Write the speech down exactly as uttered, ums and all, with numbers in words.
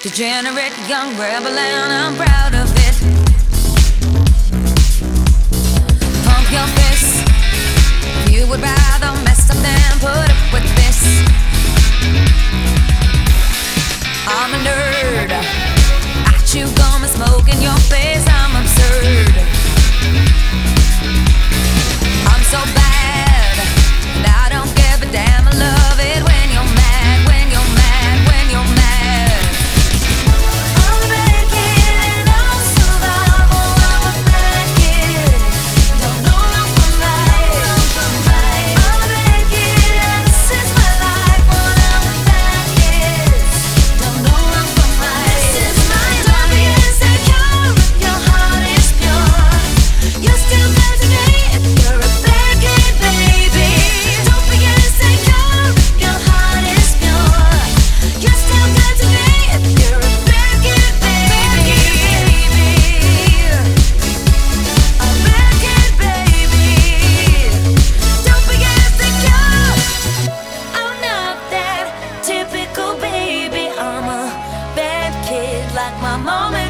Degenerate young rebel and I'm proud of it. Pump your fists. You would rather mess up than put up with this. I'm a nerd. I chew gum and smoke in your face. I'm absurd. I'm so bad, and I don't give a damn. I love it when you're mad, when you're mad, when you're mad. I'm a bad kid and I'll survive. Oh, I'm a bad kid. Don't know wrong from right. I'm a bad kid and this is my life. When I'm with bad kids, don't know wrong from right. This is my life. Don't be insecure if your heart is pure. You're still good to me if you're a bad kid, baby. Don't be insecure if your heart is pure. You're still good to me if you're a bad kid, baby. A bad kid, baby. Don't be insecure. I'm not that typical baby. I'm a bad kid like my mom and